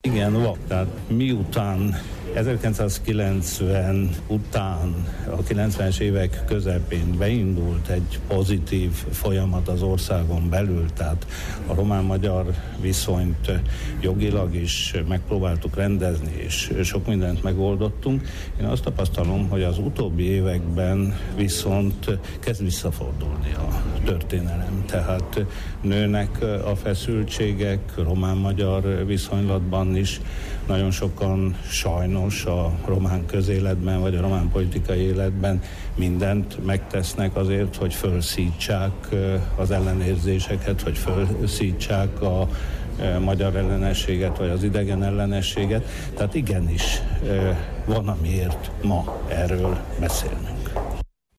Igen, tehát miután 1990 után, a 90-es évek közepén beindult egy pozitív folyamat az országon belül, tehát a román-magyar viszonyt jogilag is megpróbáltuk rendezni, és sok mindent megoldottunk. Én azt tapasztalom, hogy az utóbbi években viszont kezd visszafordulni a történelem. Tehát nőnek a feszültségek román-magyar viszonylatban is. Nagyon sokan sajnos a román közéletben, vagy a román politikai életben mindent megtesznek azért, hogy felszítsák az ellenérzéseket, hogy felszítsák a magyar ellenességet, vagy az idegen ellenességet. Tehát igenis van amiért ma erről beszélni.